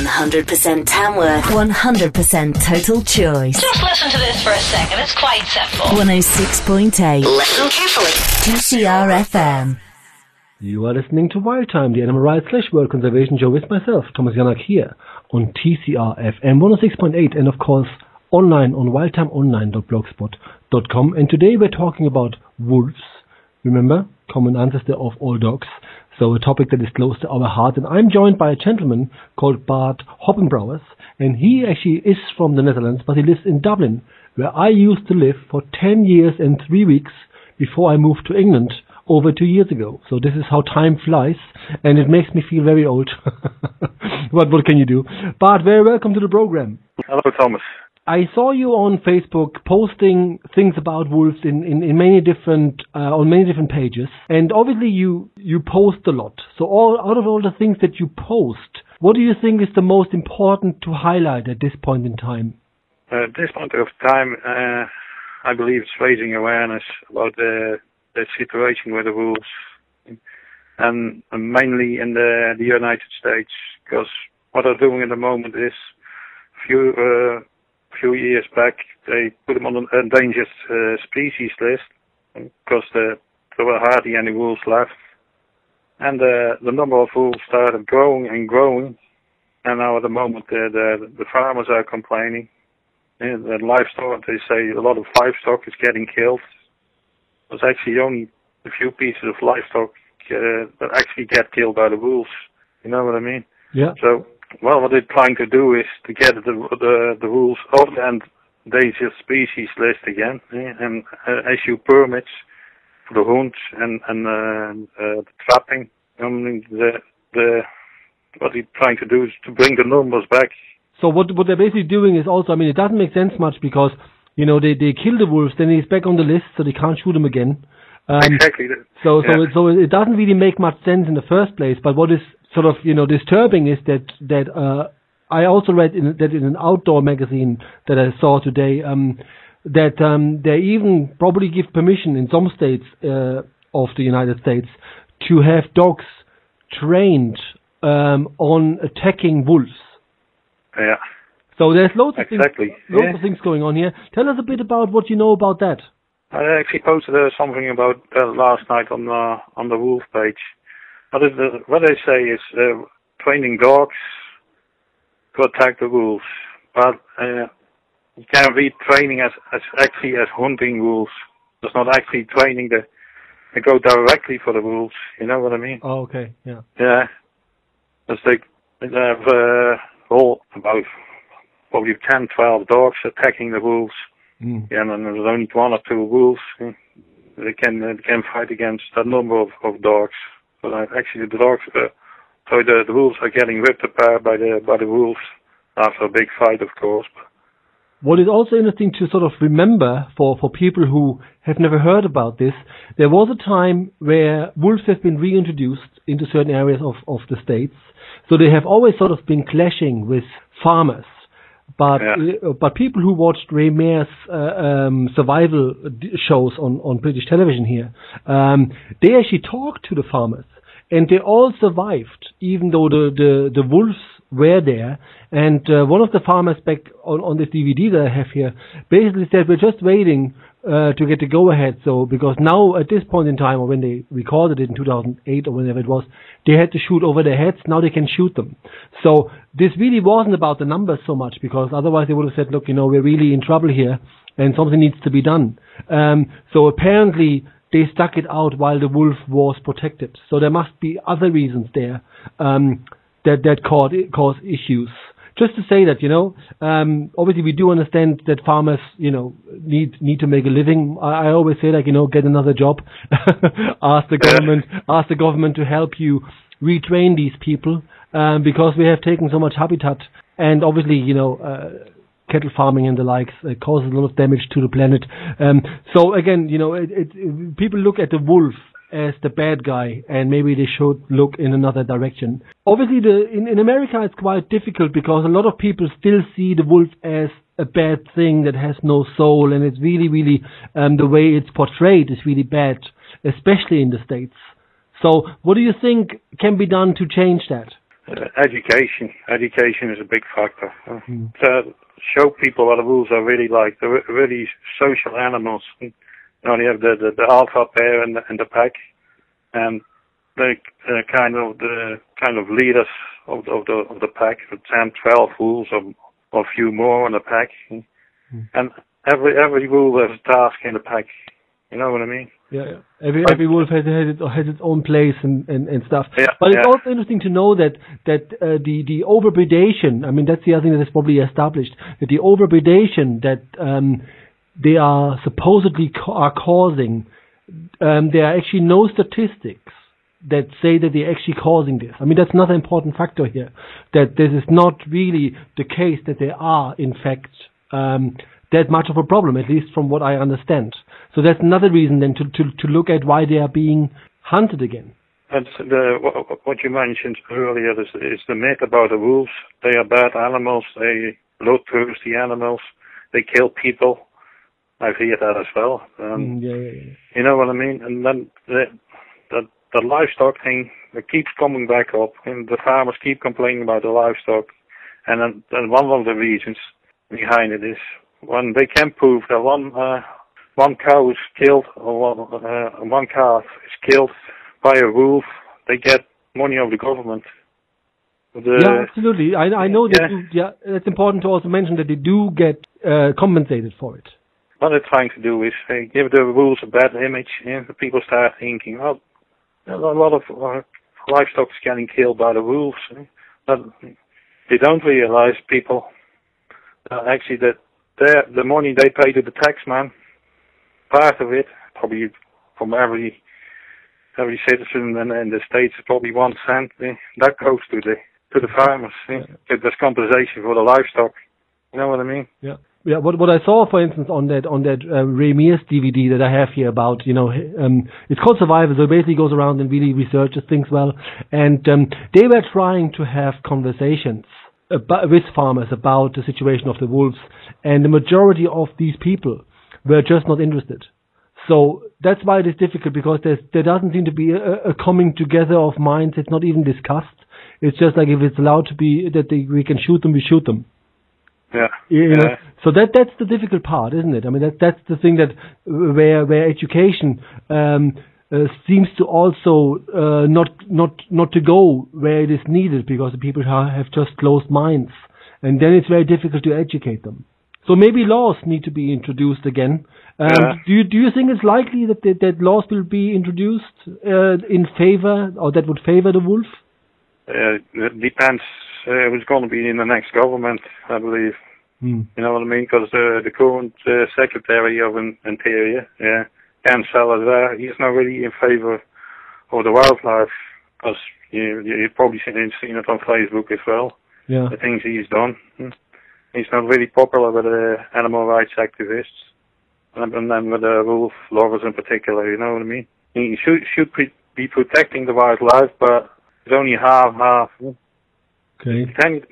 100% Tamworth, 100% Total Choice. Just listen to this for a second, it's quite simple. 106.8. Listen carefully. 2CR FM. You are listening to Wild Time, the animal rights / world conservation show with myself, Thomas Janak, here on TCR FM 106.8 and of course online on wildtimeonline.blogspot.com. And today we're talking about wolves. Remember, common ancestor of all dogs. So a topic that is close to our heart. And I'm joined by a gentleman called Bart Hoppenbrouwers. And he actually is from the Netherlands, but he lives in Dublin, where I used to live for 10 years and 3 weeks before I moved to England over 2 years ago. So this is how time flies, and it makes me feel very old. What can you do? Bart, very welcome to the program. Hello, Thomas. I saw you on Facebook posting things about wolves in many different on many different pages, and obviously you post a lot. So out of all the things that you post, what do you think is the most important to highlight at this point in time? At this point of time, I believe it's raising awareness about the situation with the wolves, and mainly in the United States, because what they're doing at the moment is few years back, they put them on an endangered species list because there were hardly any wolves left. And the number of wolves started growing and growing. And now at the moment, the farmers are complaining. And the livestock, they say a lot of livestock is getting killed. There's actually only a few pieces of livestock that actually get killed by the wolves. You know what I mean? Yeah. So, well, what they're trying to do is to get the wolves off the endangered species list again, and issue permits for the hunts and the trapping. I mean, what they're trying to do is to bring the numbers back. So what they're basically doing is also, I mean, it doesn't make sense much because, you know, they kill the wolves, then he's back on the list, so they can't shoot him again. Exactly. So it doesn't really make much sense in the first place. But what is sort of, you know, disturbing is that I also read that in an outdoor magazine that I saw today that they even probably give permission in some states of the United States to have dogs trained on attacking wolves. Yeah. So there's loads of exactly. things, of things going on here. Tell us a bit about what you know about that. I actually posted something about last night on the wolf page. What they say is training dogs to attack the wolves, but you can't read training as hunting wolves. It's not actually training they go directly for the wolves. You know what I mean? Oh, okay, yeah. Yeah, because they have about probably 10, 12 dogs attacking the wolves. Yeah, and then there's only 1 or 2 wolves. They can fight against a number of dogs. But actually, the dogs, the wolves are getting ripped apart by the wolves after a big fight, of course. What is also interesting to sort of remember for people who have never heard about this, there was a time where wolves have been reintroduced into certain areas of the states. So they have always sort of been clashing with farmers. But people who watched Ray Mears survival shows on British television here, they actually talked to the farmers, and they all survived, even though the wolves were there. And one of the farmers back on this DVD that I have here basically said, we're just waiting to get the go-ahead. So because now at this point in time, or when they recorded it in 2008 or whenever it was, they had to shoot over their heads. Now they can shoot them. So this really wasn't about the numbers so much, because otherwise they would have said, look, you know, we're really in trouble here and something needs to be done. So apparently they stuck it out while the wolf was protected. So there must be other reasons there that cause issues. Just to say that, you know, obviously we do understand that farmers, you know, need to make a living. I always say, like, you know, get another job. Ask the government to help you retrain these people, because we have taken so much habitat, and obviously, you know, cattle farming and the likes causes a lot of damage to the planet. So again, you know, people look at the wolf as the bad guy, and maybe they should look in another direction. Obviously, in America it's quite difficult, because a lot of people still see the wolf as a bad thing that has no soul, and it's really the way it's portrayed is really bad, especially in the States. So what do you think can be done to change that? Education is a big factor. To show people what the wolves are really like. They're really social animals. You know, they have the alpha pair in the pack, and they kind of leaders of the pack, the 10, 12 wolves, or a few more in the pack. And every wolf has a task in the pack. You know what I mean? Yeah. Every wolf has its own place and stuff. Yeah, but it's also interesting to know that the overpredation. I mean, that's the other thing that is probably established. That the overpredation that they are supposedly are causing, there are actually no statistics that say that they're actually causing this. I mean, that's another important factor here. That this is not really the case that they are, in fact, that much of a problem, at least from what I understand. So that's another reason then to look at why they are being hunted again. And what you mentioned earlier is the myth about the wolves. They are bad animals. They bloodthirsty animals. They kill people. I've heard that as well. You know what I mean? And then the livestock thing, it keeps coming back up, and the farmers keep complaining about the livestock. And then one of the reasons behind it is when they can prove that one cow is killed, or one calf is killed by a wolf, they get money of the government. Yeah, absolutely. I know that. It's important to also mention that they do get compensated for it. What they're trying to do is give the wolves a bad image, and people start thinking, well, a lot of livestock is getting killed by the wolves. But they don't realize, people, actually, that the money they pay to the taxman, part of it, probably from every citizen in the States, is probably 1 cent. That goes to the farmers. There's compensation for the livestock. You know what I mean? Yeah. Yeah. What I saw, for instance, on that Ray Mears DVD that I have here about, it's called Survivor. So it basically goes around and really researches things well, and they were trying to have conversations with farmers about the situation of the wolves, and the majority of these people were just not interested. So that's why it is difficult, because there doesn't seem to be a coming together of minds. It's not even discussed. It's just like, if it's allowed to be that we can shoot them, we shoot them. Yeah. You know? So that's the difficult part, isn't it? I mean, that's the thing that where education seems to also not to go where it is needed, because the people have just closed minds, and then it's very difficult to educate them. So maybe laws need to be introduced again. Do you think it's likely that laws will be introduced in favor, or that would favor the wolf? It depends. Who's going to be in the next government, I believe. You know what I mean? Because the current Secretary of Interior, Ken Salazar, he's not really in favor of the wildlife. Because you've probably seen it on Facebook as well. Yeah. The things he's done. He's not really popular with the animal rights activists, and then with the wolf lovers in particular. You know what I mean? He should be protecting the wildlife, but it's only half. Okay. He can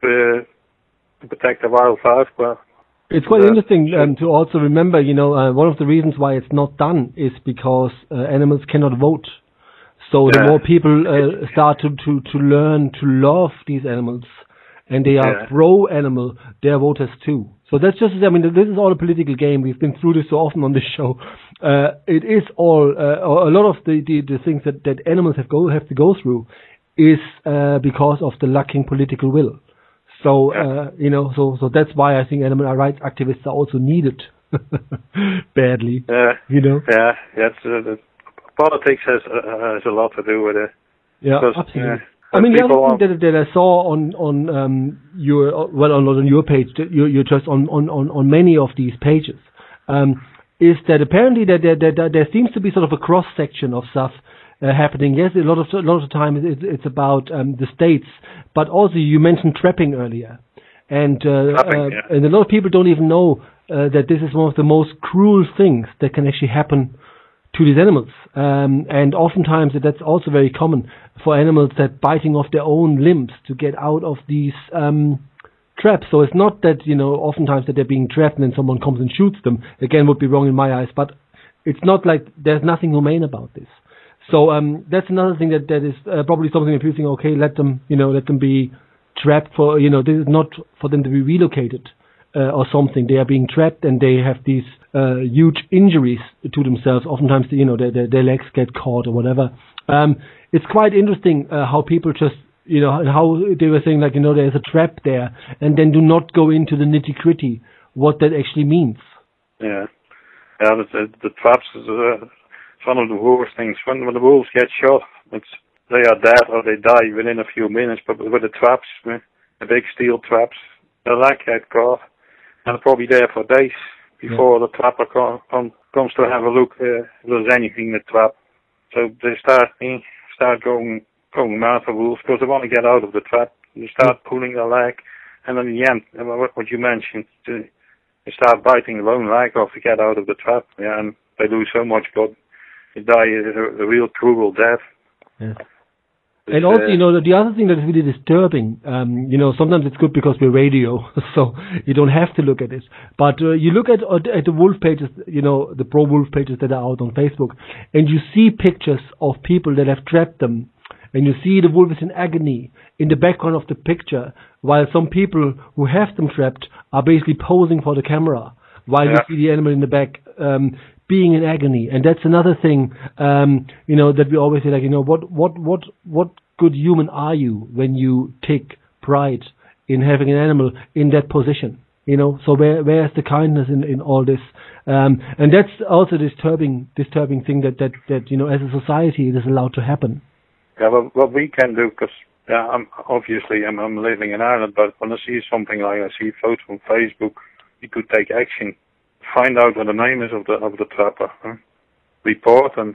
protect the wildlife, but it's quite interesting to also remember. One of the reasons why it's not done is because animals cannot vote. So the more people start to learn to love these animals, and they are pro-animal, they're voters too. So that's just, I mean, this is all a political game. We've been through this so often on this show. It is all, a lot of the things that animals have to go through is because of the lacking political will. So, so that's why I think animal rights activists are also needed badly. Politics has a lot to do with it. Yeah, absolutely. I mean, the other thing that I saw on your page, you're just on many of these pages, is that apparently there seems to be sort of a cross section of stuff happening. Yes, a lot of time it's about the states, but also you mentioned trapping earlier, and and a lot of people don't even know that this is one of the most cruel things that can actually happen to these animals, and oftentimes that's also very common for animals, that biting off their own limbs to get out of these traps. So it's not that, oftentimes that they're being trapped and then someone comes and shoots them. Again, would be wrong in my eyes, but it's not like there's nothing humane about this. So that's another thing that is probably something that people think, okay, let them be trapped for, this is not for them to be relocated or something. They are being trapped and they have these huge injuries to themselves. Oftentimes, their legs get caught or whatever. It's quite interesting how people just, how they were saying, like, there's a trap there, and then do not go into the nitty-gritty, what that actually means. Yeah. Yeah, the traps is one of the worst things. When the wolves get shot, they are dead or they die within a few minutes, but with the traps, the big steel traps, the leg get caught, and they're probably there for days before the trapper comes to have a look if there's anything in the trap. So they start going mad for wolves because they want to get out of the trap. They start pulling their leg, and in the end, what you mentioned, they start biting their own leg off to get out of the trap. Yeah, and they lose so much blood. They die a real cruel death. Yeah. And also, the other thing that is really disturbing, sometimes it's good because we're radio, so you don't have to look at it. But you look at the wolf pages, the pro-wolf pages that are out on Facebook, and you see pictures of people that have trapped them, and you see the wolf is in agony in the background of the picture, while some people who have them trapped are basically posing for the camera, while you see the animal in the back being in agony. And that's another thing, that we always say, like, what good human are you when you take pride in having an animal in that position? So where's the kindness in all this? And that's also disturbing thing that as a society it is allowed to happen. Yeah, well, what we can do, because I'm living in Ireland, but when I see something like I see photos on Facebook, we could take action. Find out what the name is of the trapper, report and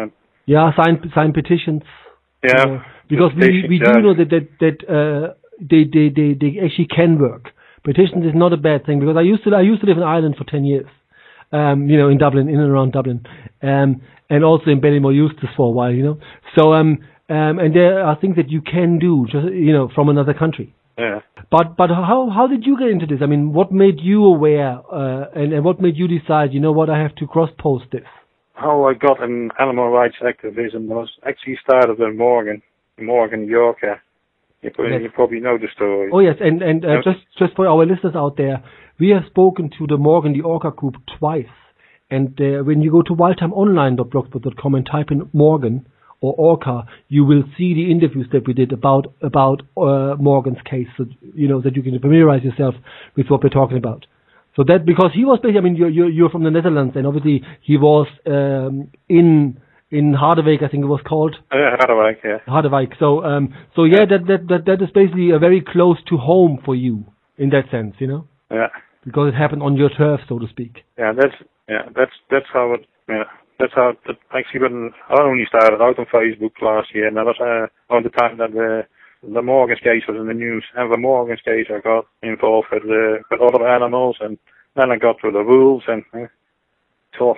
sign petitions. Yeah, because we do know that they actually can work. Petitions is not a bad thing, because I used to live in Ireland for 10 years, in Dublin, in and around Dublin, and also in Ballymore Eustace for a while, So and there are things that you can do just from another country. Yeah. But how did you get into this? I mean, what made you aware, and what made you decide, what, I have to cross-post this? How I got in animal rights activism was actually started in Morgan, Yorkshire. You probably know the story. Oh yes, and just for our listeners out there, we have spoken to the Morgan, the Orca group, twice. And when you go to wildtimeonline.blogspot.com and type in Morgan or Orca, you will see the interviews that we did about Morgan's case, so that you can familiarize yourself with what we're talking about. So that, because he was basically, I mean, you're from the Netherlands, and obviously he was in Harderwijk, I think it was called. Harderwijk, yeah. Harderwijk. So that is basically a very close to home for you in that sense, Yeah. Because it happened on your turf, so to speak. That's how it. Yeah. That's how it actually, when I only started out on Facebook last year, and that was around the time that the Morgan's case was in the news. And the Morgan's case, I got involved with other animals, and then I got to the wolves, and so.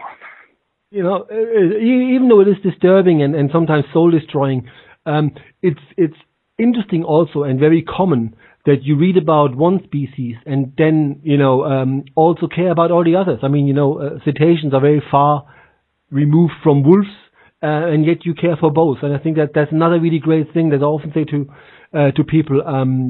Even though it is disturbing and sometimes soul destroying, it's interesting also and very common that you read about one species and then also care about all the others. I mean, cetaceans are very far removed from wolves, and yet you care for both. And I think that's another really great thing that I often say to people.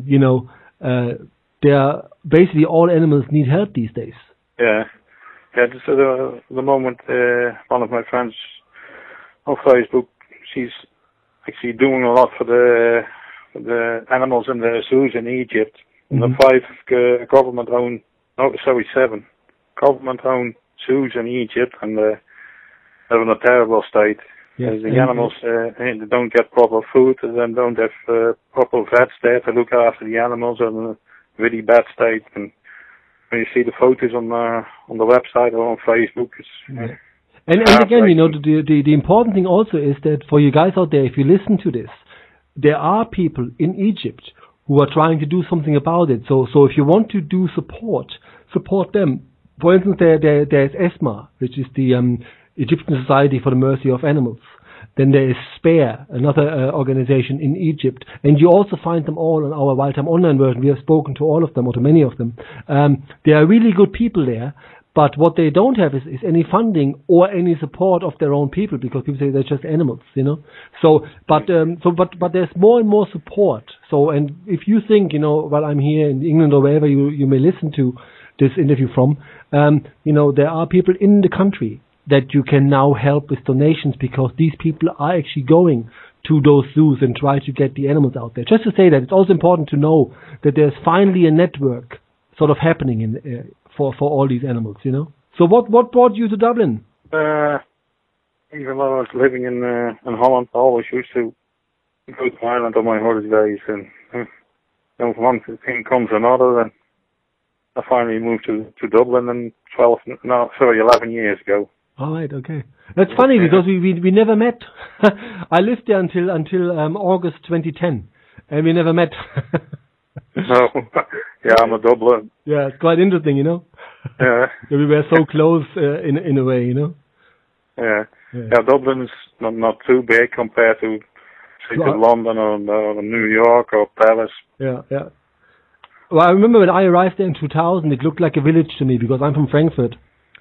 They are basically, all animals need help these days. Yeah. Yeah, so the moment one of my friends on Facebook, she's actually doing a lot for the animals in the zoos in Egypt. Mm-hmm. And the 5 government-owned, 7 government-owned zoos in Egypt, and they're in a terrible state. Yes, the animals they don't get proper food, and then don't have proper vets there to look after the animals, are in a really bad state. And when you see the photos on the website or on Facebook, it's and again, the important thing also is that for you guys out there, if you listen to this, there are people in Egypt who are trying to do something about it. So if you want to do support them. For instance, there's ESMA, which is the Egyptian Society for the Mercy of Animals. Then there is SPARE, another organization in Egypt. And you also find them all on our Wildtime Online version. We have spoken to all of them, or to many of them. There are really good people there, But what they don't have is any funding or any support of their own people, because people say they're just animals, you know. So, but there's more and more support. So, and if you think, you know, while I'm here in England or wherever you may listen to this interview from, you know, there are people in the country that you can now help with donations, because these people are actually going to those zoos and try to get the animals out there. Just to say that it's also important to know that there's finally a network sort of happening in for all these animals, you know. So what brought you to Dublin? Even though I was living in Holland, I always used to go to Ireland on my holidays, and then one thing comes another, and I finally moved to Dublin, and 11 years ago. All right, okay. That's funny, because we never met. I lived there until August 2010, and we never met. No, yeah, I'm a Dublin. Yeah, it's quite interesting, you know. Yeah. We were so close in a way, you know. Yeah. Dublin's not too big compared to London or New York or Paris. Yeah. Well, I remember when I arrived there in 2000, it looked like a village to me, because I'm from Frankfurt,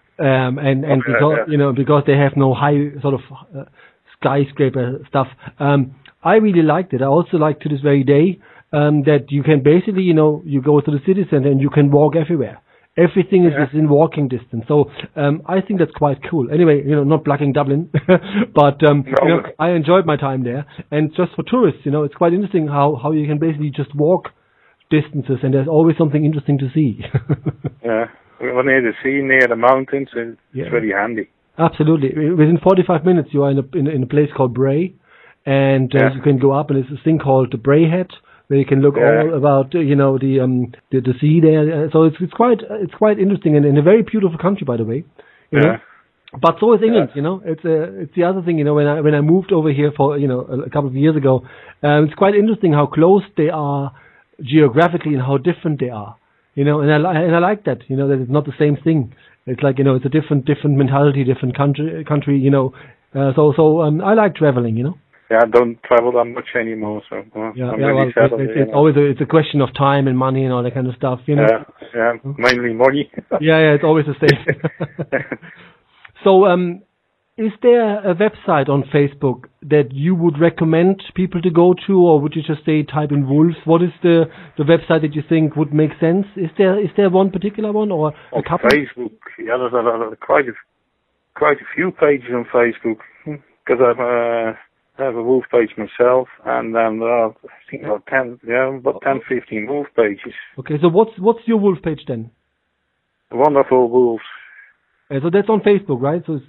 because they have no high sort of skyscraper stuff. I really liked it. I also like to this very day that you can basically, you know, you go to the city center and you can walk everywhere. Everything is within walking distance. So I think that's quite cool. Anyway, you know, not plugging Dublin, but you know, I enjoyed my time there. And just for tourists, you know, it's quite interesting how you can basically just walk distances, and there's always something interesting to see. Yeah, we're near the sea, near the mountains, and it's really handy. Absolutely. Within 45 minutes, you are in a place called Bray, and you can go up, and there's this thing called the Bray Head, where you can look all about, you know, the sea there. So it's quite interesting, and in a very beautiful country, by the way. You know? But so is England, you know. It's the other thing, you know. When I moved over here for, you know, a couple of years ago, it's quite interesting how close they are geographically and how different they are, you know. And I like that, you know, that it's not the same thing. It's like, you know, it's a different mentality, different country, you know. So I like traveling, you know. Yeah, I don't travel that much anymore, so it's always a question of time and money and all that kind of stuff, you know. Yeah, mainly money. yeah, it's always the same. So, is there a website on Facebook that you would recommend people to go to, or would you just say type in Wolves? What is the website that you think would make sense? Is there one particular one, or a couple? Facebook, yeah, there's quite a few pages on Facebook, because I have a wolf page myself, and then I think about 10, 15 wolf pages. Okay, so what's your wolf page then? Wonderful Wolves. So that's on Facebook, right? So it's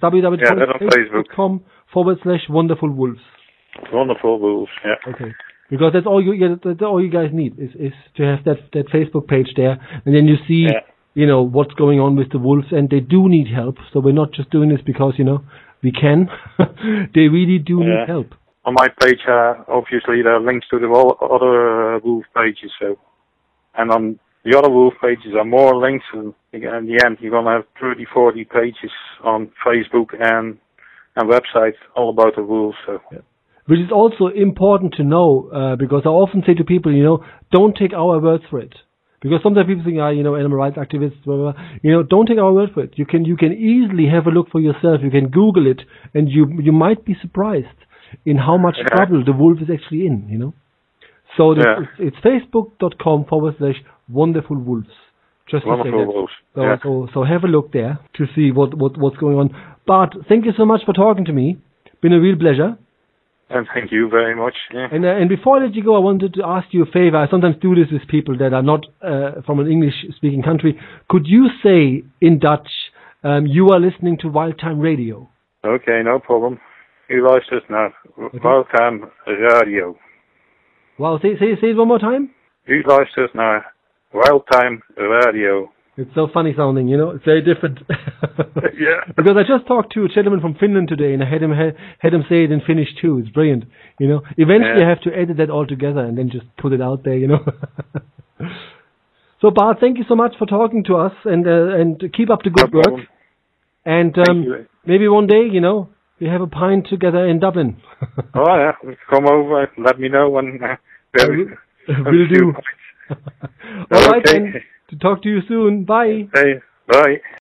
www.facebook.com/Wonderful Wolves. Wonderful Wolves, yeah. Okay, because that's all you guys need is to have that Facebook page there, and then you see, you know, what's going on with the wolves, and they do need help. So we're not just doing this because, you know, we can. They really do need help. On my page, obviously, there are links to the other wolf pages. So, and on the other wolf pages are more links, and in the end, you're gonna have 30, 40 pages on Facebook and websites all about the wolves. So. Yeah. Which is also important to know, because I often say to people, you know, don't take our word for it. Because sometimes people think, you know, animal rights activists, blah, blah, blah. You know, don't take our word for it. You can easily have a look for yourself. You can Google it, and you might be surprised in how much trouble the wolf is actually in, you know. So it's facebook.com/Wonderful Wolves. Just to say that. So have a look there to see what's going on. But thank you so much for talking to me. Been a real pleasure. And thank you very much. Yeah. And before I let you go, I wanted to ask you a favor. I sometimes do this with people that are not from an English-speaking country. Could you say in Dutch, you are listening to Wildtime Radio? Okay, no problem. U luistert naar Wildtime Radio. Wow, say it one more time. U luistert naar Wildtime Radio. It's so funny sounding, you know. It's very different. Yeah. Because I just talked to a gentleman from Finland today, and I had him say it in Finnish too. It's brilliant, you know. Eventually, I have to edit that all together and then just put it out there, you know. So, Bart, thank you so much for talking to us, and keep up the good work. Problem. And maybe one day, you know, we have a pint together in Dublin. Oh yeah, come over. Let me know when. Will do. All right, then. To talk to you soon. Bye. Hey, bye.